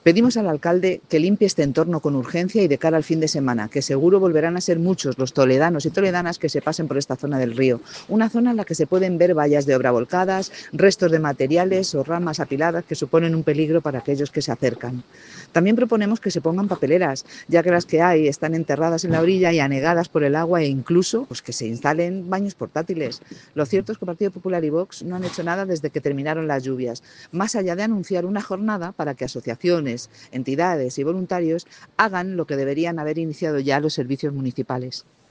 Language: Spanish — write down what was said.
Pedimos al alcalde que limpie este entorno con urgencia y de cara al fin de semana, que seguro volverán a ser muchos los toledanos y toledanas que se pasen por esta zona del río. Una zona en la que se pueden ver vallas de obra volcadas, restos de materiales o ramas apiladas que suponen un peligro para aquellos que se acercan. También proponemos que se pongan papeleras, ya que las que hay están enterradas en la orilla y anegadas por el agua e incluso pues, que se instalen baños portátiles. Lo cierto es que el Partido Popular y Vox no han hecho nada desde que terminaron las lluvias, más allá de anunciar una jornada para que asociaciones, entidades y voluntarios hagan lo que deberían haber iniciado ya los servicios municipales.